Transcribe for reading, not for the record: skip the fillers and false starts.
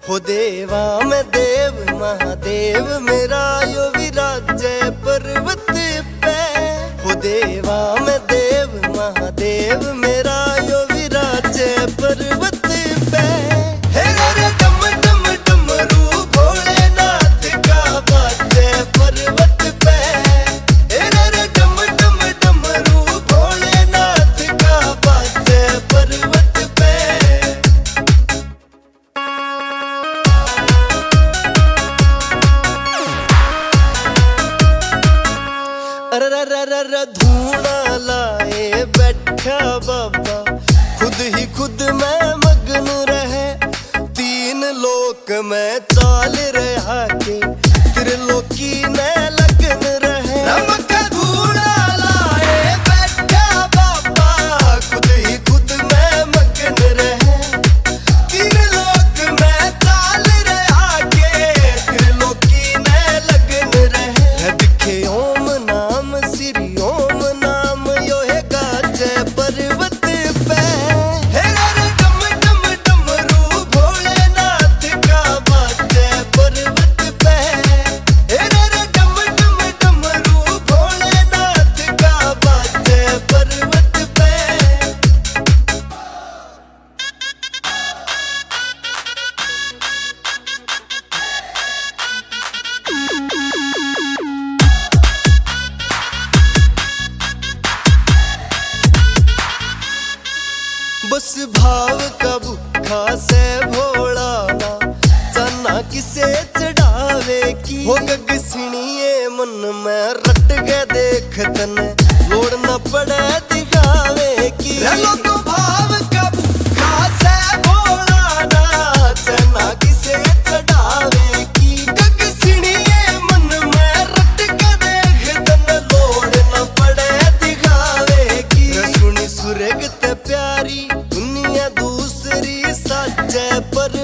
हो देवा में देव महादेव मेरा यो विराजे पर्वत पे। हो देवा में देव महादेव मेरा यो विराजे पर्वत पे। हे रे डम डम डमरू भोलेनाथ का बाजे पर्वत पे। हे रे डम डम डमरू भोलेनाथ का बाजे पर्वत पे। अरे धूना लाए बैठा बाबा खुद ही खुद में मगन रहे। तीन लोक में चाल रहा के त्रिलोकी में लगन रहे। धूना लाए बैठा बाबा खुद ही खुद में मगन रहे। तीन लोक में चाल रहा के त्रिलोकी में लगन रहे। दिखे ओम नाम श्री ओम नाम यो है गाजे पर्वत पे। हे रे डम डम डमरू भोलेनाथ का बाजे पर्वत पे। हे रे डम डम डमरू भोलेनाथ का बाजे पर्वत पे। बस भाव का भूखा से भोला ना जाना किसे चढ़ावे की। हो गगसिणिये मन में रट के देख तने लोड़ न पड़े दिखावे की। लोगो भाव का भूखा से भोला ना जाना किसे चढ़ावे की। गगसिणिये मन में रट के देख तने लोड़ न पड़े दिखावे की। सुनी सुरग ते प्यारी दुनिया दूसरी साजे पर